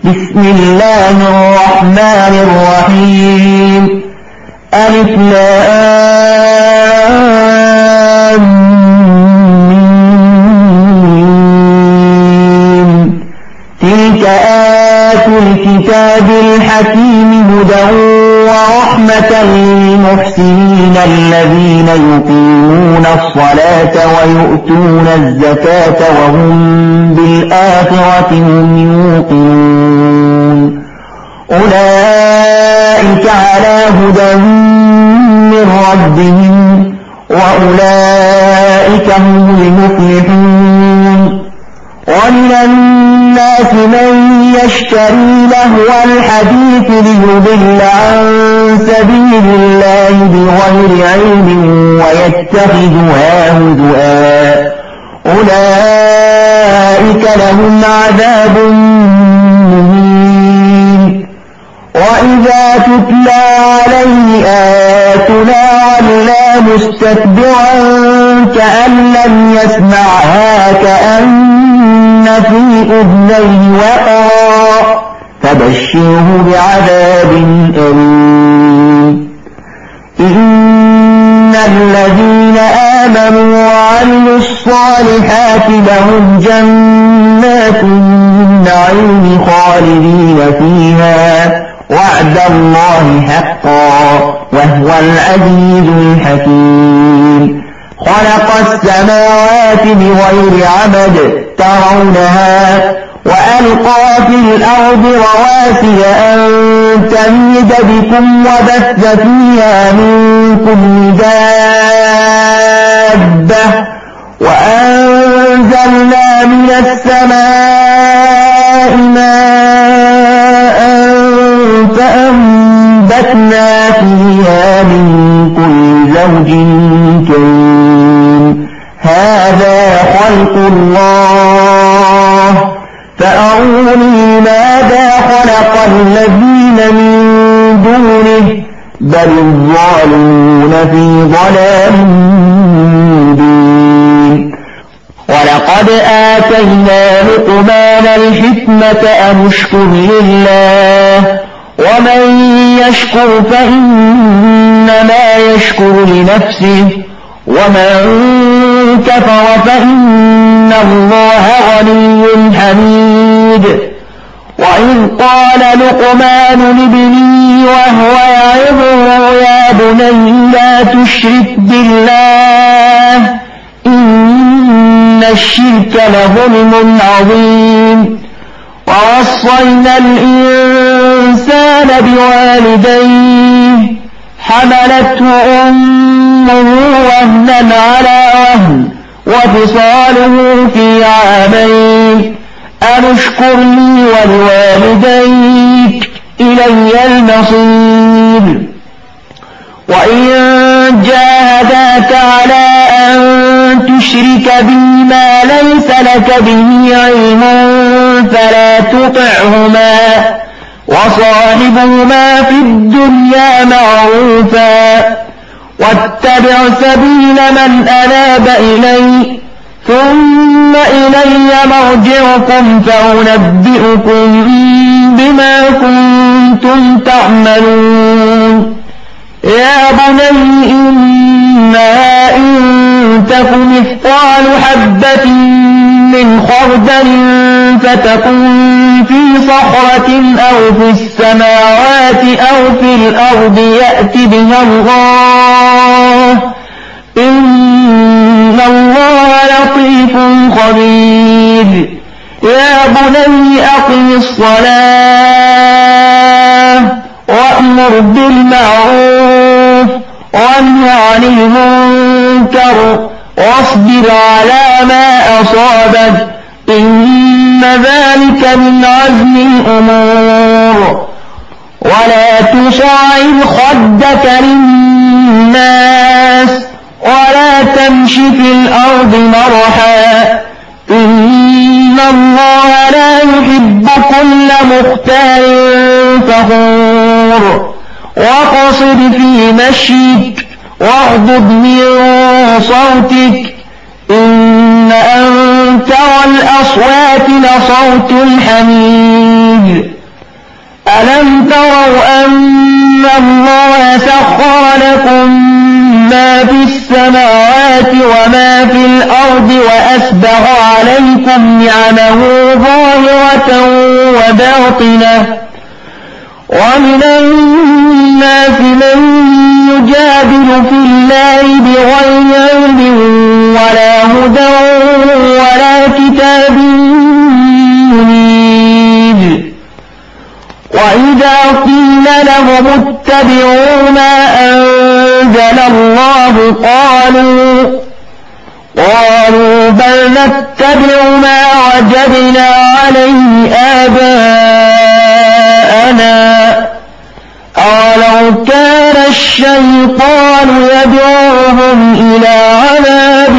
بسم الله الرحمن الرحيم. ألف لام ميم. تلك آيات الكتاب الحكيم هدى ورحمة للمحسنين الذين يقيمون الصلاة ويؤتون الزكاة وهم بالآخرة هم يوقنون. أولئك على هدى من ربهم وأولئك هم المفلحون. ومن الناس من يشتري لهو الحديث ليضل عن سبيل الله بغير علم ويتخذها هزؤا. أولئك لهم عذاب مهين. وإذا تتلى عليه آياتنا ولى مستكبرا كأن لم يسمعها كأن في أذنيه وقرا فبشره بعذاب أليم. إن الذين آمنوا وعملوا الصالحات لهم جنات النعيم خالدين فيها وعد الله حقا وهو العزيز الحكيم. خلق السماوات بغير عمد ترونها وألقى في الأرض رواسي أن تميد بكم وبث فيها من كل دابة وأنزلنا من السماء ماء فأنبتنا فيها من كل زوج كريم. هذا خلق الله فأروني ماذا خلق الذين من دونه بل الظالمون في ضلال مبين. ولقد آتينا لقمان الحكمة أن اشكر لله ومن يشكر فإنما يشكر لنفسه ومن كفر فإن الله غني حميد. وإذ قال لقمان لابنه وهو يعظه يا بني لا تشرك بالله إن الشرك لظلم عظيم. ووصينا الإنسان بوالديه حملته أمه وهنا على وهن وفصاله في عامين أن اشكر لي ولوالديك إلي المصير. وإن جاهداك على أن تشرك بي ما ليس لك به علم فلا تطعهما وصاحبهما في الدنيا معروفا واتبع سبيل من أناب إلي ثم إلي مرجعكم فأنبئكم بما كنتم تعملون. يا بني إنها إن تك مثقال حبة من خردل فتكن في صخرة أو في السماوات أو في الأرض يأت بها الله إن الله لطيف خبير. يا بني أقم الصلاة وأمر بالمعروف وانه عن المنكر واصبر على ما أصابك إن ذلك من عزم الأمور. ولا تصعد خدك للناس ولا تمش في الأرض مرحا إن الله لا يحب كل مختال فخور. واقصد في مشيك واغضض من صوتك إن أنكر الأصوات لصوت الحميد. الله سخر لكم ما في السماوات وما في الأرض وأسبغ عليكم نعمه ظاهرة وباطنة ومن الناس من يجادل في الله بغير علم ولا هدى ولا كتاب منير وإذا قيل لهم اتبعوا ما أنزل الله قالوا بل نتبع ما وجدنا عليه آباءنا أولو كان الشيطان يدعوهم إلى عذاب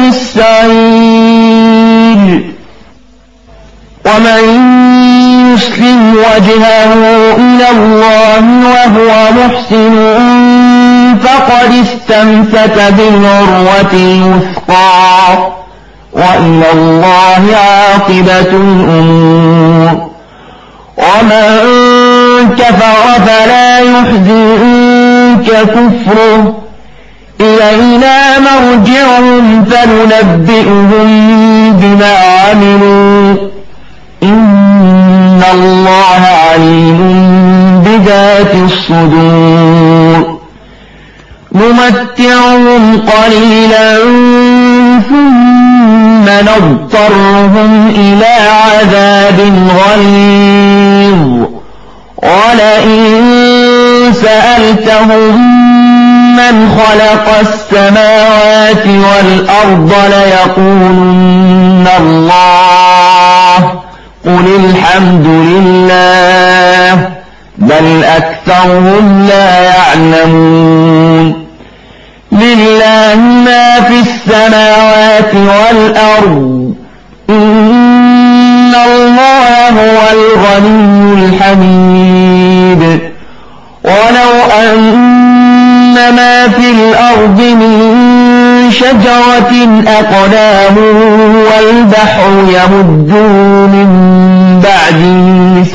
السعير ومن يسلم وجهه إلى الله وهو محسن فقد استمسك بالعروة الوثقى وإلى الله عاقبة الأمور ومن كفر فلا يحزنك كفره إلينا مرجعهم فننبئهم بما عملوا إن الله عليم بذات الصدور نمتعهم قليلا ثم نضطرهم إلى عذاب غليظ ولئن سألتهم من خلق السماوات والأرض ليقولن الله قل الحمد لله بل أكثرهم لا يعلمون لله ما في السماوات والأرض إن الله هو الغني الحميد ولو أن ما في الأرض من شجرة أقلام والبحر يمده من بعده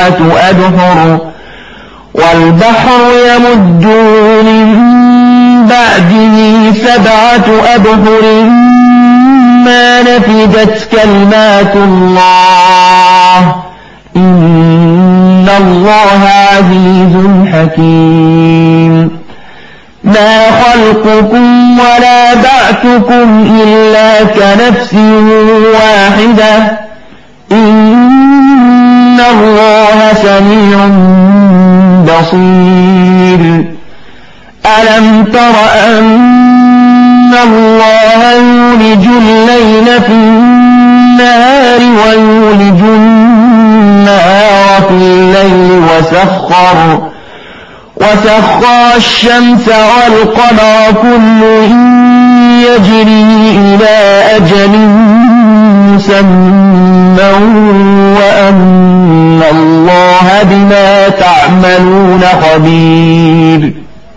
سبعة أبحر ما نفدت كلمات الله إن الله عزيز حكيم ما خلقكم ولا بعثكم إلا كنفس واحدة إن الله سميع بصير ألم تر أن الله يولج الليل في النهار ويولج النهار في الليل وسخر الشمس والقمر كل يجري إلى أجل مسمى وأن الله بما تعملون خبير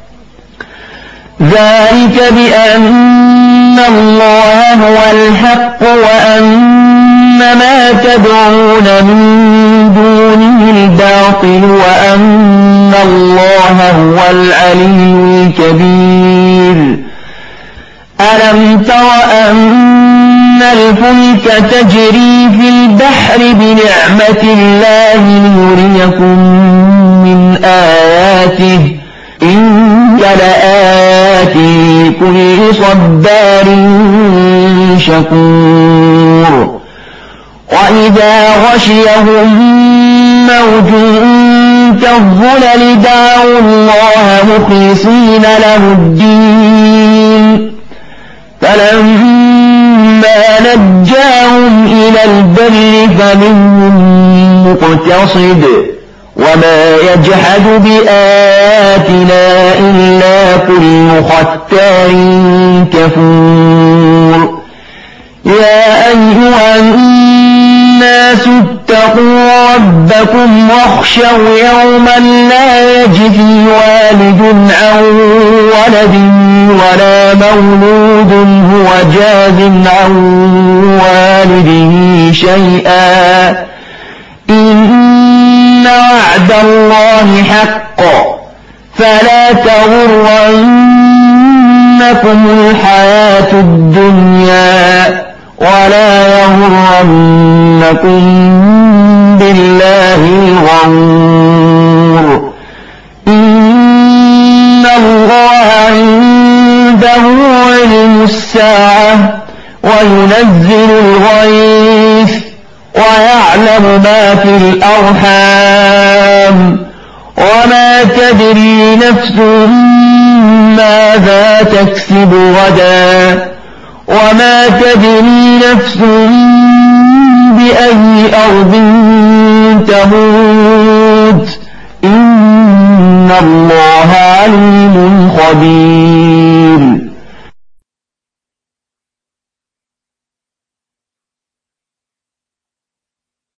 ذلك بأن الله هو الحق وأن ما تدعون من دونه الباطل وأن الله هو العلي الكبير ألم تر أن الفلك تجري في البحر بنعمة الله ليريكم من آياته إن لآيات لكل صبار شكور وإذا غشيهم موج كالظلل دعوا الله مخلصين له الدين فلما نجاهم إلى البر فمنهم مقتصد وما يجحد بآياتنا إلا كل ختار كفور يا أيها الناس اتقوا ربكم واخشوا يوما لا يجزي والد عن ولد ولا مولود هو جاز عن والده شيئا إن وعد الله حق فلا تغرنكم الحياة الدنيا ولا يغرنكم بالله الغرور إن الله عنده علم الساعة وينزل الغيث ويعلم ما في الأرحام وما تدري نفس ماذا تكسب غدا وما تدري نفس بأي أرض تموت إن الله عليم خبير